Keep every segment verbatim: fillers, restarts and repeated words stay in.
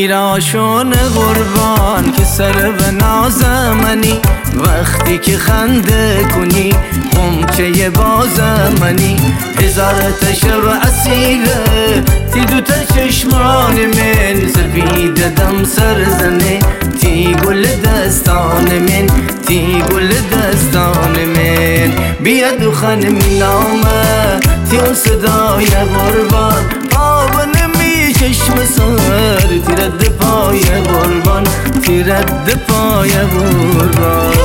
میراشون قربان که سر به ناز منی، وقتی که خنده کنی قمچه باز منی. هزار تشب اسیره تی دو تا چشمان من، سفید دم سر زنه تی گل دستان من، تی گل دستان من. بیا دخن می نامه تی اون صدای قربان، آب نمی چشم سر تی رد پای قربان، تی رد پای قربان.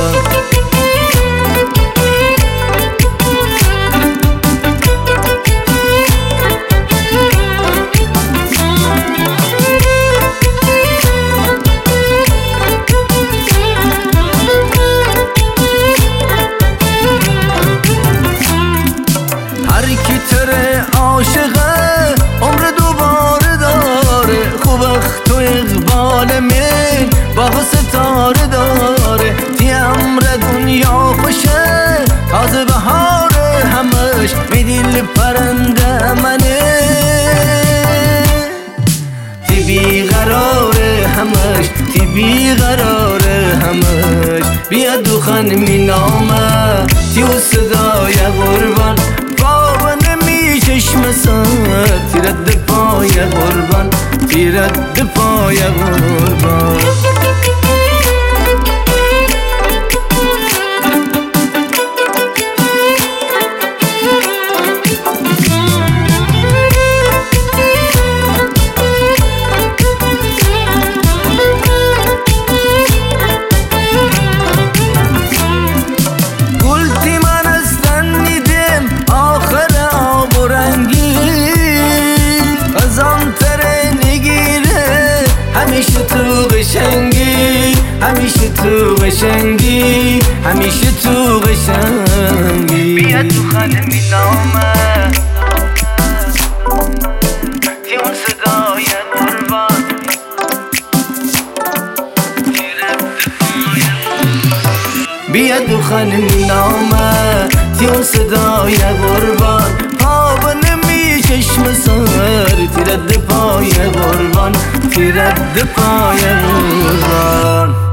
هر کی تره عاشقه عمر دوباره داره، خوب وقت و اقبال من باغ ستاره داره. تی امر دنیا خوشه تازه بهاره، همش می دل پرنده منه. تی بیقراره همش، تی بیقراره همش. بیا دخن می نامه تی و صدای قربان، چشم سر تی رد پای قربان، تی رد پای قربان. همیشه تو قشنگی، همیشه تو قشنگی، همیشه تو قشنگی. بیا تو خانه می نامه تی اون صدای قربان، بیا تو خانه می نامه تی اون صدای قربان. آب نمی چشم سر تی رد پای قربان، تی رد پای قربان.